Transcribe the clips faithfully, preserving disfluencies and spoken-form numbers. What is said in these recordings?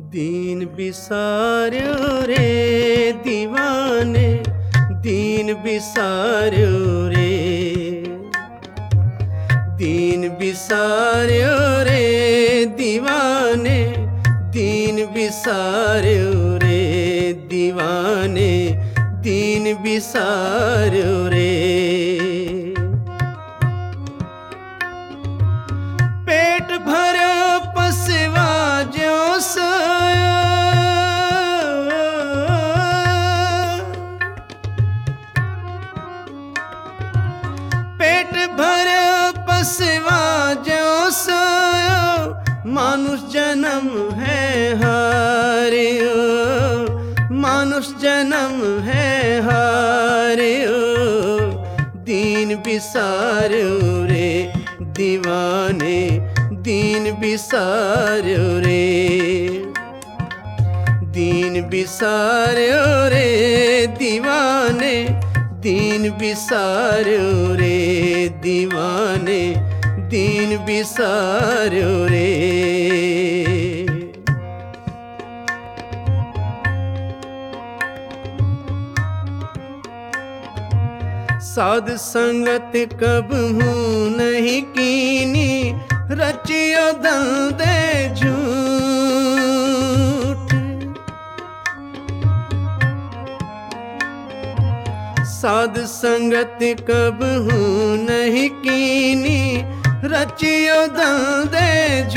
दीन बिसार्यो रे दीवाने, दीन बिसार्यो रे, दीन बिसार्यो रे दीवाने, दीन बिसार्यो रे दीवाने, दीन बिसार्यो रे। पेट भरो पसवा जो सोया, पेट भरो पसवा जो सोया, मानुष जन्म है हारियो, मानुष जन्म है हारियो, दीन बिसार्यो रे दीवाने, दीन बिसार्यो रे, दीन बिसार्यो रे दीवाने, दीन बिसार्यो रे दीवाने, दीन बिसार्यो रे। साध संगत कबहू नहीं कीनी, रचियो दंदे झूठ। साध संगत कबहू नहीं कीनी, रचियो दंदे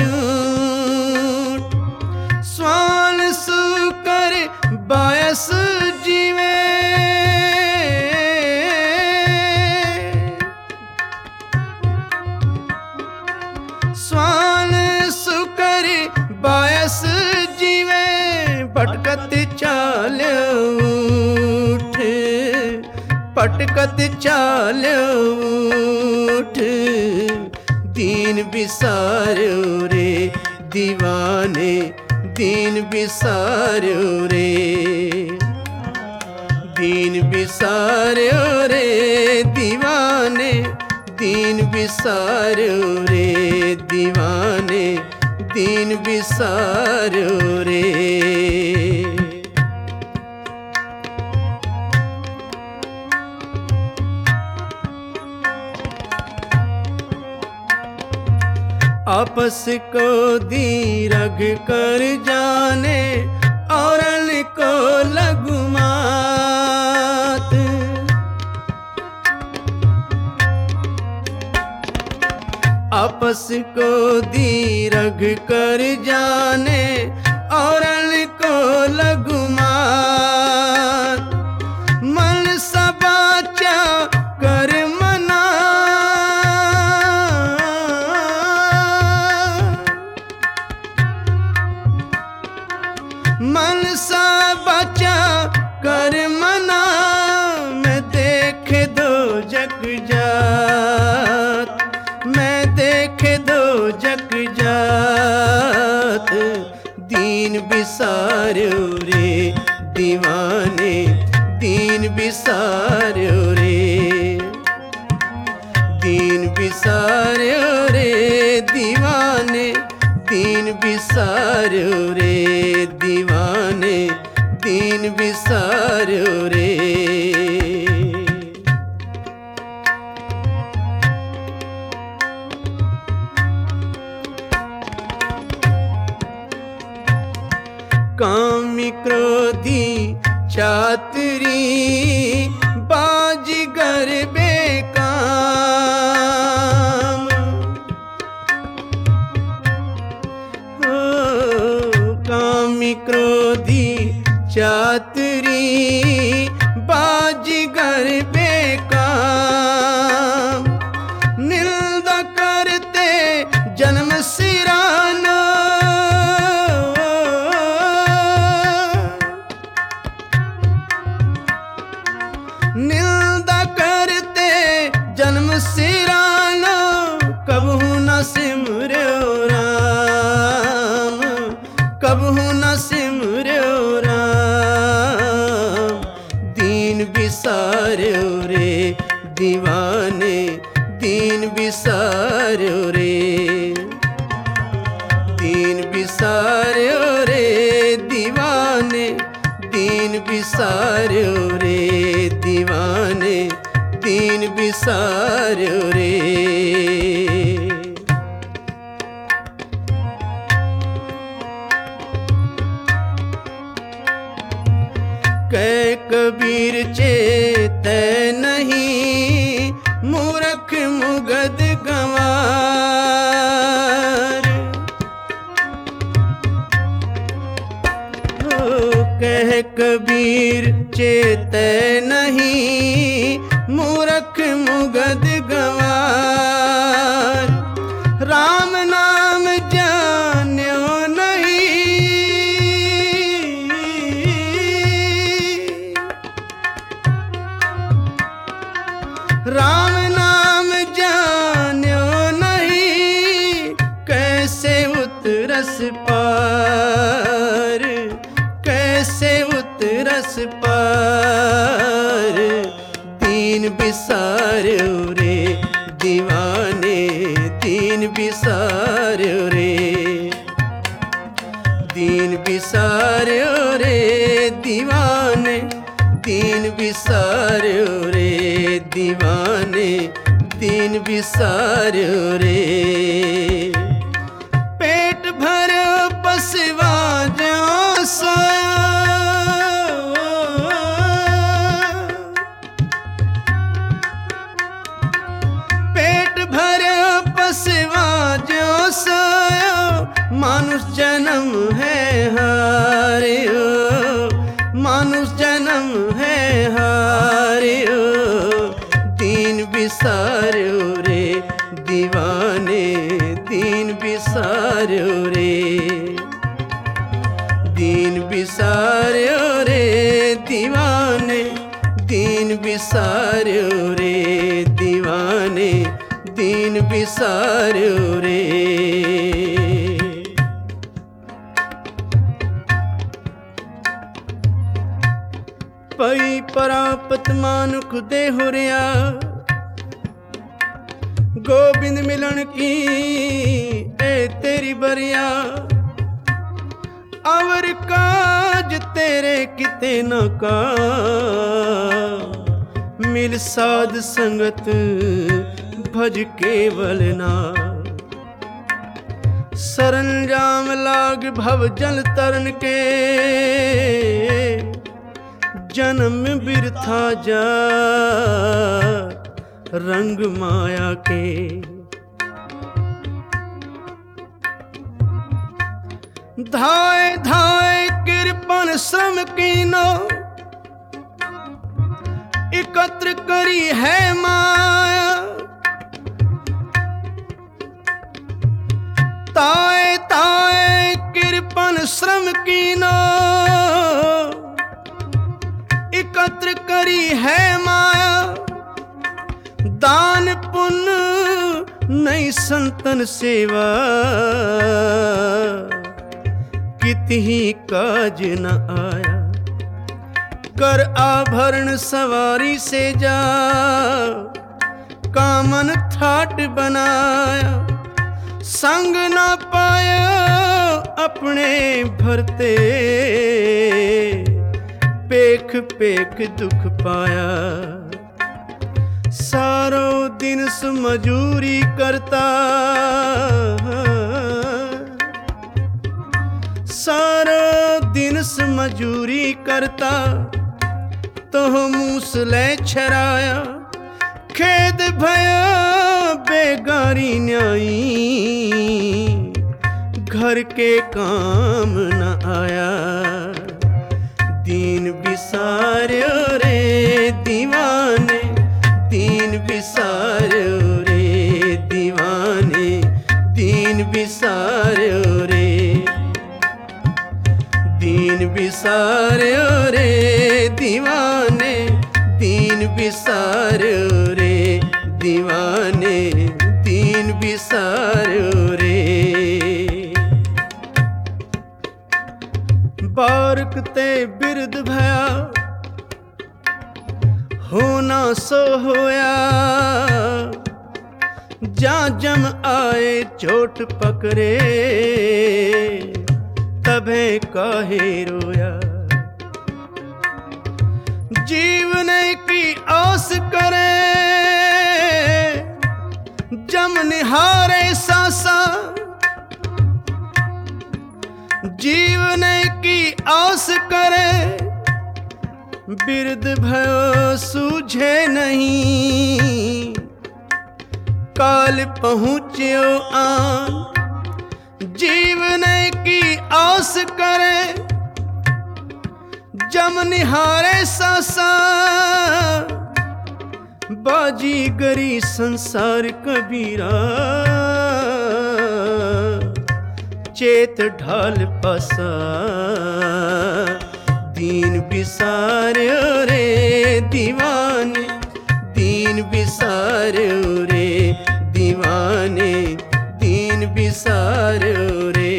झूठ। स्वान सुकर बायस जीवे, स्वान सुकर बायस जीवे, पटकत चाल उठ, पटकत चाल उठ, दीन बिसार्यो रे दीवाने, दीन बिसार्यो रे, दीन बिसार्यो रे दीवाने, दीन बिसार्यो रे दीवाने, दीन बिसार्यो रे। आपस को दीरघ कर जाने, औरन को लघुमात। आपस को दीरघ कर जाने, औरन को लघुमात। मन सबाचा कर मना, मन सा बचा कर मना, मैं देख दो जग जात, मैं देख दो जग जात, दीन बिसार्यो रे दीवाने, दीन बिसार्यो रे, दीन बिसार्यो रे दीवाने, दीन बिसार्यो रे दीवाने, दीन बिसार्यो रे। कामी क्रोधी चातुरी, बाजीगर बेकाम। कामी क्रोधी चातुरी, बाजीगर बेकाम। निंदा करते जन्म सिराना, निंदा करते जन्म सिराना, कबहू न सिमर्यो राम, कबहू न सिमर्यो राम, दीन बिसार्यो रे दीवाने, दीन बिसार्यो रे, दीन बिसार्यो रे बिसार्यो रे दीवाने दीन बिसार्यो रे। कह कबीर चेतै नहीं मूर्ख मुगद गंवार। हो कह कबीर चेतै नहीं मूर्ख मुगद गंवार। राम नाम जान्यो राम नाम जान्यो नहीं कैसे उतरस पार, कैसे उतरस पार। दीन बिसार्यो रे दीवाने दीन बिसार्यो रे। दीन बिसार्यो रे दीवाने दीन बिसार्यो रे दीवाने दीन बिसार्यो रे। पेट भरो पसवा ज्यों सोया, पेट भरो पसवा ज्यों सोया। मानुष जन्म है हारियो, मानुष जन्म है हारियो। दीन बिसार्यो रे दीवाने दीन बिसार्यो रे। दीन बिसार्यो रे दीवाने दीन बिसार्यो रे दीवाने दीन बिसार्यो रे। पई परापत मानुख दे हुरिया, गोबिंद मिलन की ए तेरी बरिया। अवर काज तेरे किते न का, मिल साध संगत भज केवल ना। सरंजाम लाग भव जल तरन के, जन्म बिरथा जा रंग माया के। धाय धाय कृपण श्रम कीनो, एकत्र करी है माया। ताय ताय कृपण श्रम कीनो, एकत्र करी है माया। दान पुण्य नहीं संतन सेवा, कितही काज न आया। कर आभरण सवारी से जा, कामन ठाट बनाया। संग न पाया अपने भरते, पेख पेख दुख पाया। सारो दिन मजूरी करता, सारो दिन मजूरी करता। तो मूसले छराया, खेद भया बेगारी न्याई। घर के काम न आया, दीन बिसार्यो रे दीवाने दीन बिसार्यो रे दीवाने दीन बिसार्यो रे। दीन बिसार्यो रे दीवाने दीन बिसार्यो रे दीवाने दीन बिसार्यो रे। बारक ते बिरद भया, होना सो होया। जा जम आए चोट पकड़े, तबे काहे रोया। जीवने की आस करे जम निहारे सासा, जीवने की आस करे बिरद भयो सूझे नहीं, काल पहुँच्यो आन। जीवने की आस करे जम निहारे सासा, बाजीगरी संसार कबीरा, चेत ढाल पासा। दीन बिसार्यो रे दीवाने, दीन बिसार्यो रे दीवाने, दीन बिसार्यो रे,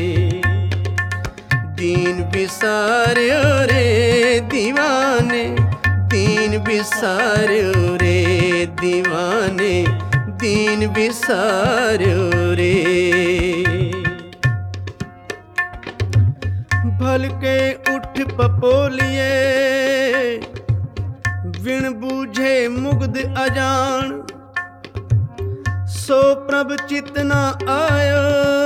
दीन बिसार्यो रे दीवाने, दीन बिसार्यो रे दीवाने, दीन बिसार्यो रे। भलके उठ पपोलिए विण बूझे मुग्ध अजान, सो प्रभ चित न आयो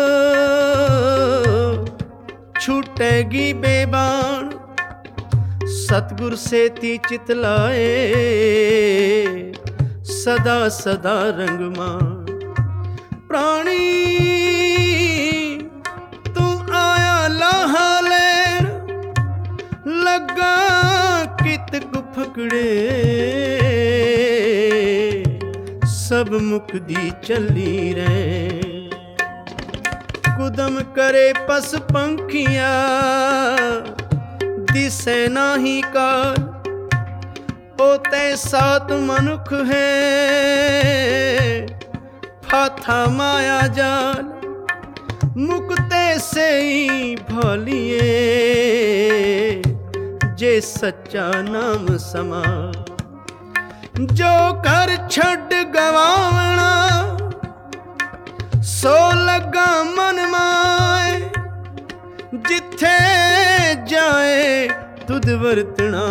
छूटेगी बेबान। सतगुर से ती चित लाए सदा सदा रंगमान। प्राणी तू आया लाहा लेन, लगा कित गुफकड़े सब मुक्ति चली रे। कुदम करे पस पंखिया दिसे नाही काल, पोते सात मनुख है फाथा माया जाल। मुक्ते से ही भलिए जे सच्चा नाम समा। जो कर छड़ गवावना सो लगा मन माए, जिथे जाए तुद वर्तना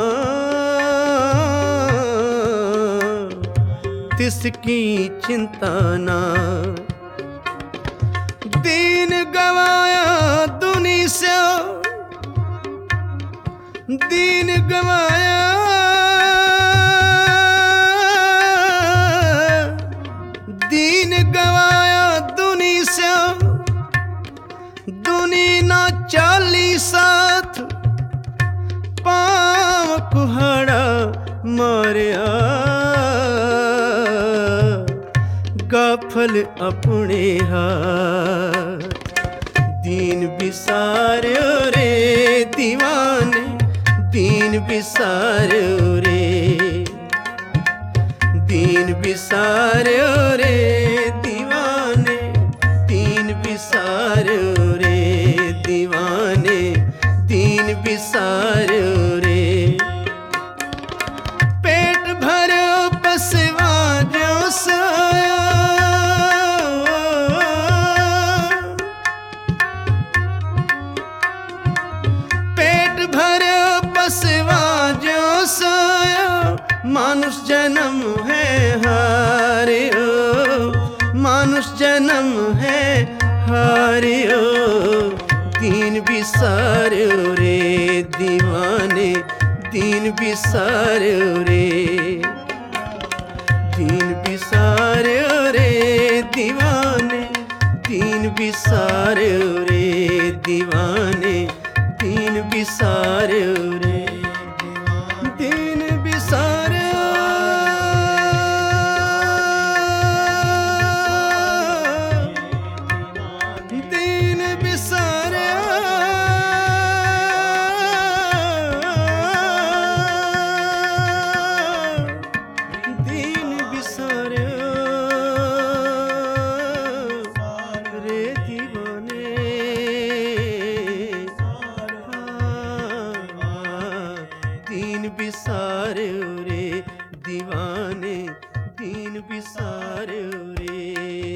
तिसकी चिंता ना। दीन गवाया दुनी से, दीन गवाया दीन गवाया दुनी से, दुनी ना चाली साथ पाँव कुहाड़ा मारिया। गाफल अपने हाथ दीन बिसार्यो रे दीवाने, दीन बिसार्यो रे, दीन बिसार्यो रे दीवाने, दीन बिसार्यो रे दीवाने, दीन बिसार्यो रे। पेट भरो पसवा जो सोया, पेट भरो पसवा जो सोया। मानुष जन्म है हारियो, मानुष जन्म है हारियो। दीन बिसार्यो रे दीवाने, दीन बिसार्यो रे, दीन बिसार्यो रे दीवाने, दीन बिसार्यो रे दीवाने, दीन बिसार्यो रे, दीन बिसार्यो, दीन बिसार्यो, दीन बिसार्यो रे दीवाने। दीन बिसार्यो रे दीवाने, दीन बिसार्यो रे।